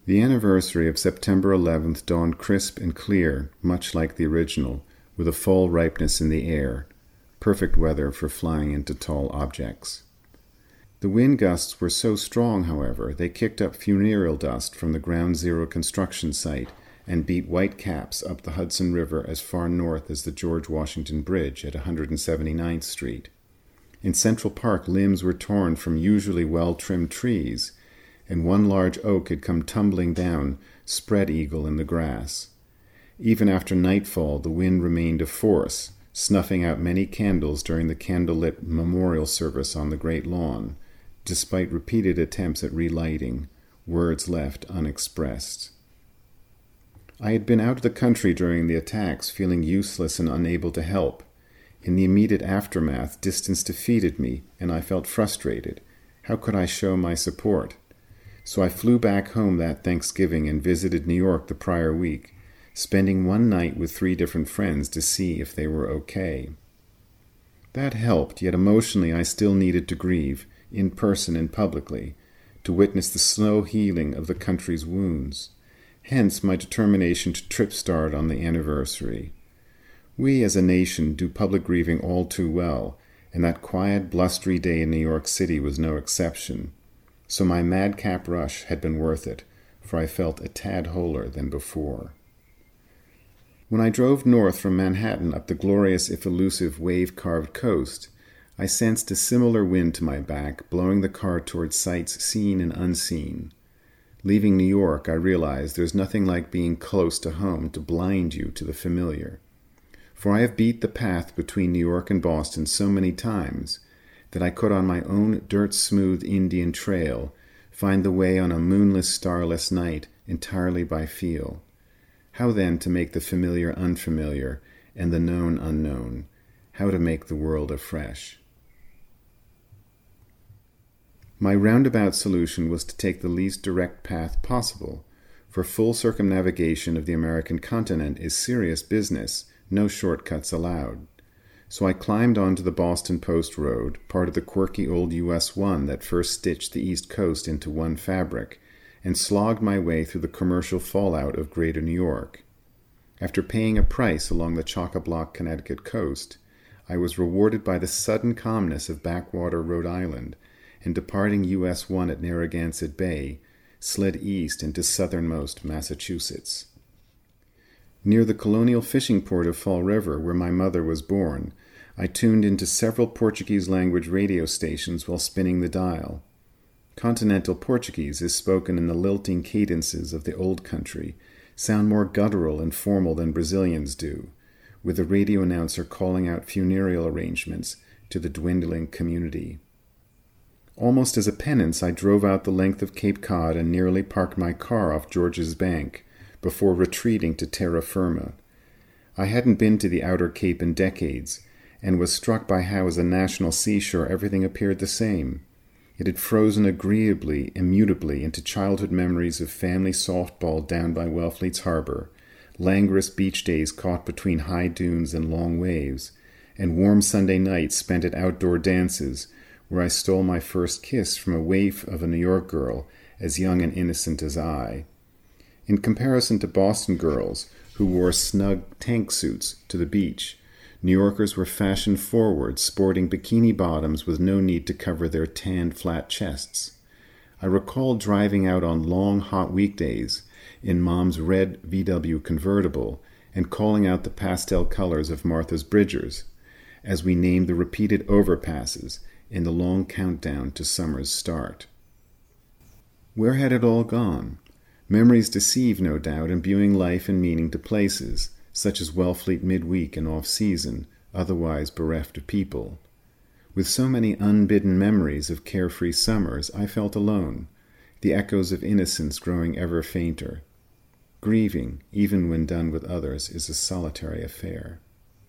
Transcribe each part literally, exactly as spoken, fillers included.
The anniversary of September eleventh dawned crisp and clear, much like the original, with a fall ripeness in the air, perfect weather for flying into tall objects. The wind gusts were so strong, however, they kicked up funereal dust from the Ground Zero construction site and beat white caps up the Hudson River as far north as the George Washington Bridge at one hundred seventy-ninth Street. In Central Park, limbs were torn from usually well-trimmed trees, and one large oak had come tumbling down, spread-eagle in the grass. Even after nightfall, the wind remained a force, snuffing out many candles during the candlelit memorial service on the great lawn, despite repeated attempts at relighting, words left unexpressed. I had been out of the country during the attacks, feeling useless and unable to help. In the immediate aftermath, distance defeated me, and I felt frustrated. How could I show my support? So I flew back home that Thanksgiving and visited New York the prior week, spending one night with three different friends to see if they were okay. That helped, yet emotionally I still needed to grieve, in person and publicly, to witness the slow healing of the country's wounds. Hence my determination to trip start on the anniversary. We as a nation do public grieving all too well, and that quiet, blustery day in New York City was no exception. So my madcap rush had been worth it, for I felt a tad wholer than before. When I drove north from Manhattan up the glorious if elusive wave-carved coast, I sensed a similar wind to my back, blowing the car towards sights seen and unseen. Leaving New York, I realized there's nothing like being close to home to blind you to the familiar. For I have beat the path between New York and Boston so many times that I could on my own dirt-smooth Indian trail find the way on a moonless, starless night entirely by feel. How then to make the familiar unfamiliar and the known unknown? How to make the world afresh? My roundabout solution was to take the least direct path possible, for full circumnavigation of the American continent is serious business, no shortcuts allowed. So I climbed onto the Boston Post Road, part of the quirky old U S one that first stitched the East Coast into one fabric, and slogged my way through the commercial fallout of Greater New York. After paying a price along the chock-a-block Connecticut coast, I was rewarded by the sudden calmness of backwater Rhode Island, and departing U S one at Narragansett Bay, slid east into southernmost Massachusetts. Near the colonial fishing port of Fall River, where my mother was born, I tuned into several Portuguese-language radio stations while spinning the dial. Continental Portuguese is spoken in the lilting cadences of the old country, sound more guttural and formal than Brazilians do, with the radio announcer calling out funereal arrangements to the dwindling community. Almost as a penance, I drove out the length of Cape Cod and nearly parked my car off George's Bank, before retreating to terra firma. I hadn't been to the outer Cape in decades, and was struck by how as a national seashore everything appeared the same. It had frozen agreeably, immutably, into childhood memories of family softball down by Wellfleet's harbor, languorous beach days caught between high dunes and long waves, and warm Sunday nights spent at outdoor dances, where I stole my first kiss from a waif of a New York girl as young and innocent as I. In comparison to Boston girls, who wore snug tank suits to the beach, New Yorkers were fashion-forward, sporting bikini bottoms with no need to cover their tanned flat chests. I recall driving out on long, hot weekdays in Mom's red V W convertible and calling out the pastel colors of Martha's Bridgers as we named the repeated overpasses in the long countdown to summer's start. Where had it all gone? Memories deceive, no doubt, imbuing life and meaning to places, such as Wellfleet midweek and off-season, otherwise bereft of people. With so many unbidden memories of carefree summers, I felt alone, the echoes of innocence growing ever fainter. Grieving, even when done with others, is a solitary affair.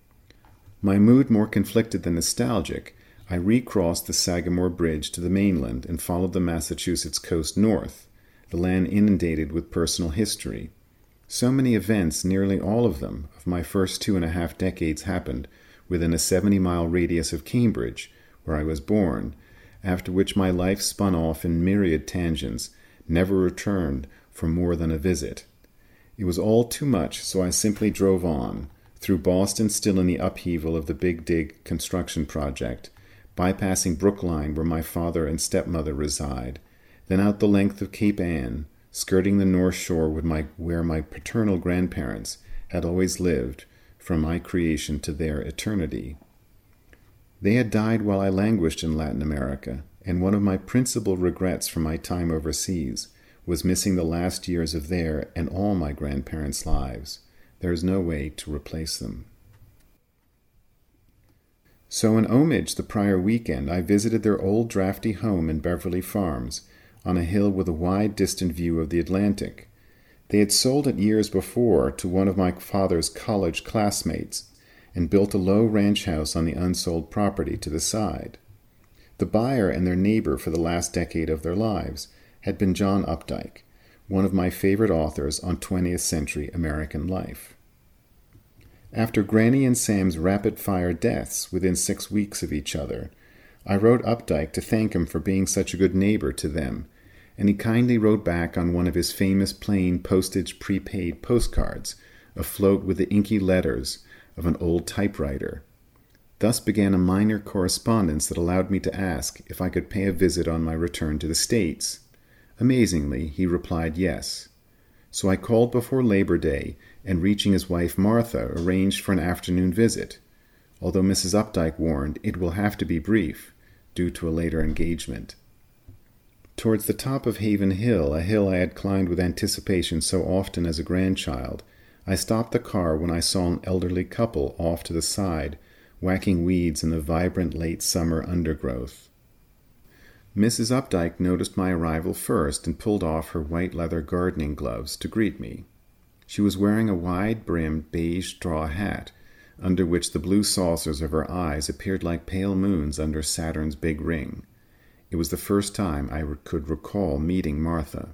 My mood more conflicted than nostalgic, I recrossed the Sagamore Bridge to the mainland and followed the Massachusetts coast north, the land inundated with personal history. So many events, nearly all of them, of my first two and a half decades happened within a seventy-mile radius of Cambridge, where I was born, after which my life spun off in myriad tangents, never returned for more than a visit. It was all too much, so I simply drove on, through Boston still in the upheaval of the Big Dig construction project, bypassing Brookline where my father and stepmother reside, then out the length of Cape Ann, skirting the North Shore with my, where my paternal grandparents had always lived, from my creation to their eternity. They had died while I languished in Latin America, and one of my principal regrets from my time overseas was missing the last years of their and all my grandparents' lives. There is no way to replace them. So in homage the prior weekend, I visited their old drafty home in Beverly Farms, on a hill with a wide distant view of the Atlantic. They had sold it years before to one of my father's college classmates and built a low ranch house on the unsold property to the side. The buyer and their neighbor for the last decade of their lives had been John Updike, one of my favorite authors on twentieth century American life. After Granny and Sam's rapid-fire deaths within six weeks of each other, I wrote Updike to thank him for being such a good neighbor to them, and he kindly wrote back on one of his famous plain postage prepaid postcards, afloat with the inky letters of an old typewriter. Thus began a minor correspondence that allowed me to ask if I could pay a visit on my return to the States. Amazingly, he replied yes. So I called before Labor Day, and reaching his wife Martha, arranged for an afternoon visit, although Missus Updike warned it will have to be brief, due to a later engagement. Towards the top of Haven Hill, a hill I had climbed with anticipation so often as a grandchild, I stopped the car when I saw an elderly couple off to the side, whacking weeds in the vibrant late summer undergrowth. Missus Updike noticed my arrival first and pulled off her white leather gardening gloves to greet me. She was wearing a wide-brimmed beige straw hat, under which the blue saucers of her eyes appeared like pale moons under Saturn's big ring. It was the first time I could recall meeting Martha.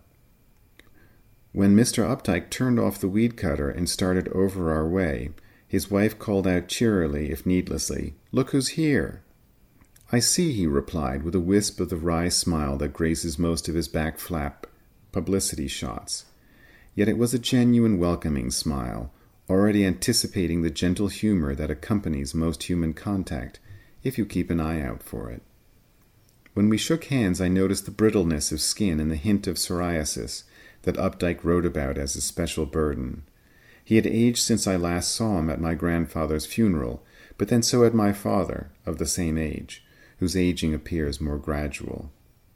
When Mister Updike turned off the weed cutter and started over our way, his wife called out cheerily, if needlessly, "Look who's here!" "I see," he replied, with a wisp of the wry smile that graces most of his back flap publicity shots. Yet it was a genuine welcoming smile, already anticipating the gentle humor that accompanies most human contact, if you keep an eye out for it. When we shook hands, I noticed the brittleness of skin and the hint of psoriasis that Updike wrote about as a special burden. He had aged since I last saw him at my grandfather's funeral, but then so had my father, of the same age, whose aging appears more gradual.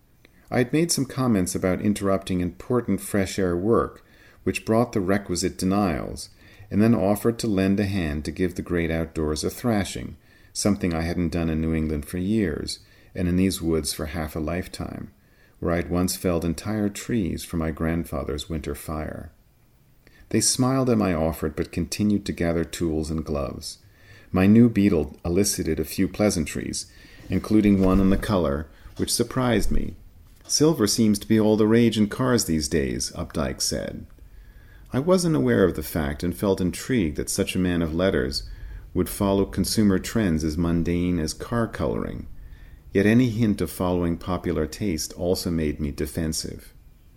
I had made some comments about interrupting important fresh-air work, which brought the requisite denials, and then offered to lend a hand to give the great outdoors a thrashing, something I hadn't done in New England for years, and in these woods for half a lifetime, where I had once felled entire trees for my grandfather's winter fire. They smiled at my offer, but continued to gather tools and gloves. My new beetle elicited a few pleasantries, including one on the color, which surprised me. "Silver seems to be all the rage in cars these days," Updike said. I wasn't aware of the fact and felt intrigued that such a man of letters would follow consumer trends as mundane as car coloring. Yet any hint of following popular taste also made me defensive.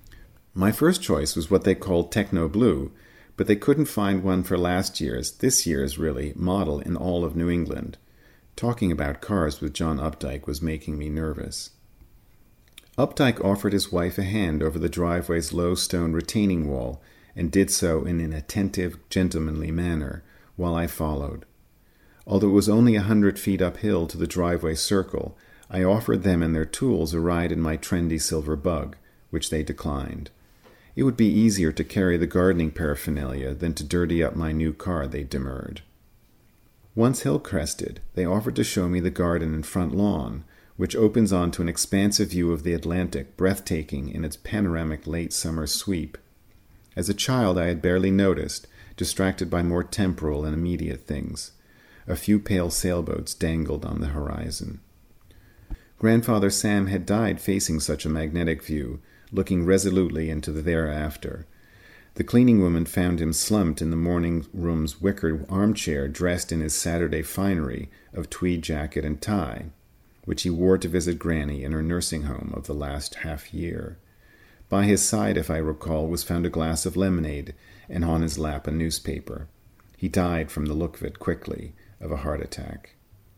My first choice was what they called techno blue, but they couldn't find one for last year's, this year's really, model in all of New England. Talking about cars with John Updike was making me nervous. Updike offered his wife a hand over the driveway's low stone retaining wall, and did so in an attentive, gentlemanly manner, while I followed. Although it was only a hundred feet uphill to the driveway circle, I offered them and their tools a ride in my trendy silver bug, which they declined. It would be easier to carry the gardening paraphernalia than to dirty up my new car, they demurred. Once hill-crested, they offered to show me the garden and front lawn, which opens onto an expansive view of the Atlantic, breathtaking in its panoramic late summer sweep. As a child I had barely noticed, distracted by more temporal and immediate things. A few pale sailboats dangled on the horizon. Grandfather Sam had died facing such a magnetic view, looking resolutely into the thereafter. The cleaning woman found him slumped in the morning room's wicker armchair, dressed in his Saturday finery of tweed jacket and tie, which he wore to visit Granny in her nursing home of the last half year. By his side, if I recall, was found a glass of lemonade, and on his lap a newspaper. He died, from the look of it, quickly, of a heart attack.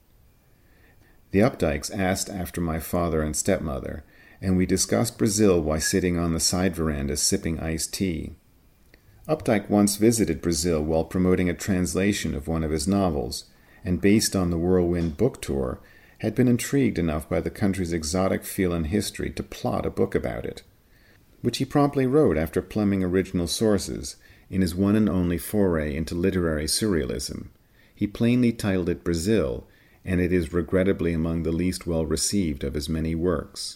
The Updikes asked after my father and stepmother, and we discussed Brazil while sitting on the side veranda sipping iced tea. Updike once visited Brazil while promoting a translation of one of his novels, and based on the Whirlwind book tour, had been intrigued enough by the country's exotic feel and history to plot a book about it, which he promptly wrote after plumbing original sources in his one and only foray into literary surrealism. He plainly titled it Brazil, and it is regrettably among the least well-received of his many works.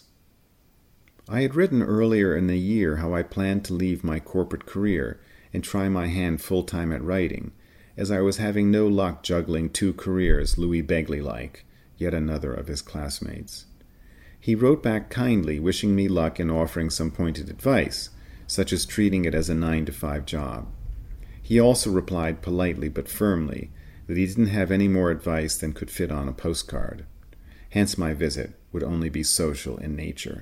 I had written earlier in the year how I planned to leave my corporate career and try my hand full-time at writing, as I was having no luck juggling two careers Louis Begley-like, yet another of his classmates. He wrote back kindly, wishing me luck and offering some pointed advice, such as treating it as a nine-to-five job. He also replied politely but firmly that he didn't have any more advice than could fit on a postcard. Hence my visit would only be social in nature.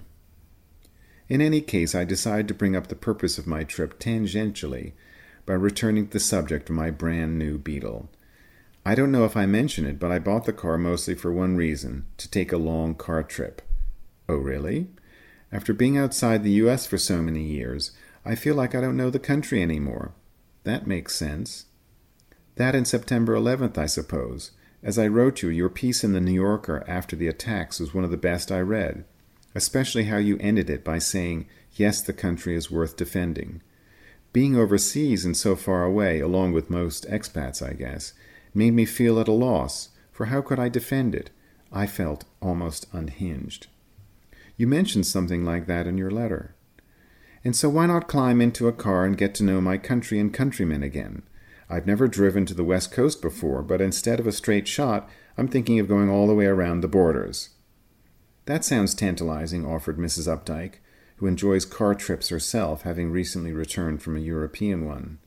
In any case, I decided to bring up the purpose of my trip tangentially by returning to the subject of my brand new Beetle. I don't know if I mentioned it, but I bought the car mostly for one reason, to take a long car trip. Oh, really? After being outside the U S for so many years, I feel like I don't know the country anymore. That makes sense. That and September eleventh, I suppose. As I wrote you, your piece in the New Yorker after the attacks was one of the best I read, especially how you ended it by saying, yes, the country is worth defending. Being overseas and so far away, along with most expats, I guess, made me feel at a loss, for how could I defend it? I felt almost unhinged. You mentioned something like that in your letter. And so why not climb into a car and get to know my country and countrymen again? I've never driven to the West Coast before, but instead of a straight shot, I'm thinking of going all the way around the borders. That sounds tantalizing, offered Missus Updike, who enjoys car trips herself, having recently returned from a European one.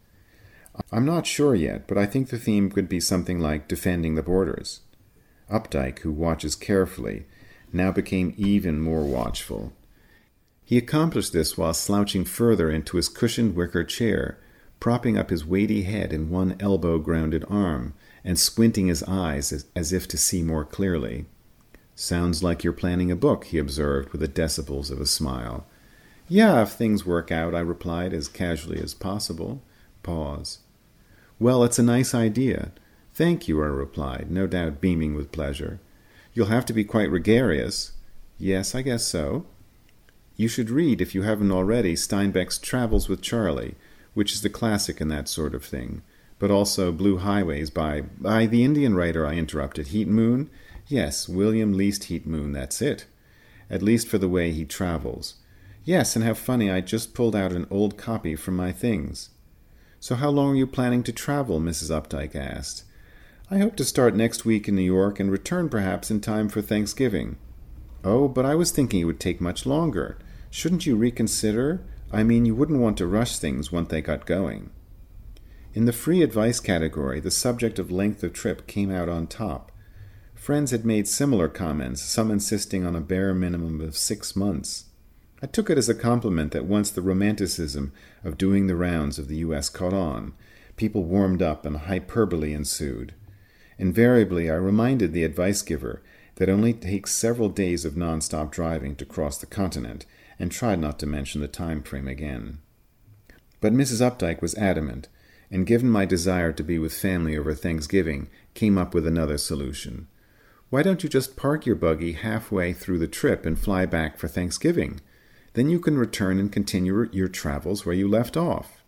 I'm not sure yet, but I think the theme could be something like defending the borders. Updike, who watches carefully, now became even more watchful. He accomplished this while slouching further into his cushioned wicker chair, propping up his weighty head in one elbow-grounded arm, and squinting his eyes as, as if to see more clearly. Sounds like you're planning a book, he observed with the decibels of a smile. Yeah, if things work out, I replied as casually as possible. Pause. Well, it's a nice idea. Thank you, I replied, no doubt beaming with pleasure. You'll have to be quite gregarious. Yes, I guess so. You should read, if you haven't already, Steinbeck's Travels with Charlie, which is the classic in that sort of thing, but also Blue Highways by, by the Indian writer, I interrupted. Heat Moon? Yes, William Least Heat Moon, that's it. At least for the way he travels. Yes, and how funny, I just pulled out an old copy from my things. So how long are you planning to travel? Missus Updike asked. I hope to start next week in New York and return perhaps in time for Thanksgiving. Oh, but I was thinking it would take much longer. Shouldn't you reconsider? I mean, you wouldn't want to rush things once they got going. In the free advice category, the subject of length of trip came out on top. Friends had made similar comments, some insisting on a bare minimum of six months. I took it as a compliment that once the romanticism of doing the rounds of the U S caught on, people warmed up and hyperbole ensued. Invariably, I reminded the advice giver that it only takes several days of non-stop driving to cross the continent, and tried not to mention the time frame again. But Missus Updike was adamant, and given my desire to be with family over Thanksgiving, came up with another solution. Why don't you just park your buggy halfway through the trip and fly back for Thanksgiving? Then you can return and continue your travels where you left off.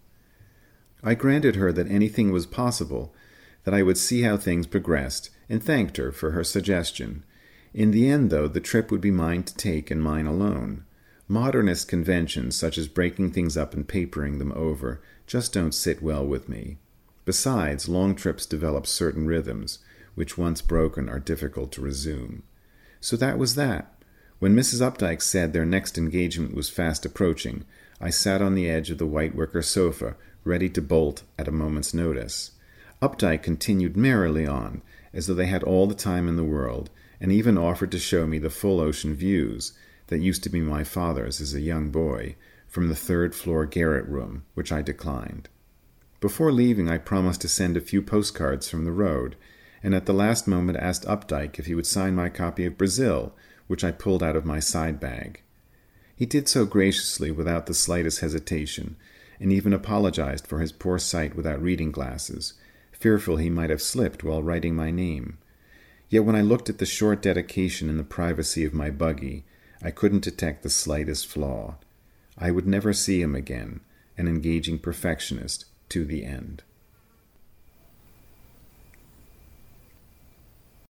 I granted her that anything was possible, that I would see how things progressed, and thanked her for her suggestion. In the end, though, the trip would be mine to take and mine alone. Modernist conventions, such as breaking things up and papering them over, just don't sit well with me. Besides, long trips develop certain rhythms, which once broken are difficult to resume. So that was that. When Missus Updike said their next engagement was fast approaching, I sat on the edge of the white wicker sofa, ready to bolt at a moment's notice. Updike continued merrily on, as though they had all the time in the world, and even offered to show me the full ocean views that used to be my father's as a young boy, from the third-floor garret room, which I declined. Before leaving, I promised to send a few postcards from the road, and at the last moment asked Updike if he would sign my copy of Brazil, which I pulled out of my side bag. He did so graciously without the slightest hesitation, and even apologized for his poor sight without reading glasses, fearful he might have slipped while writing my name. Yet when I looked at the short dedication in the privacy of my buggy, I couldn't detect the slightest flaw. I would never see him again, an engaging perfectionist to the end.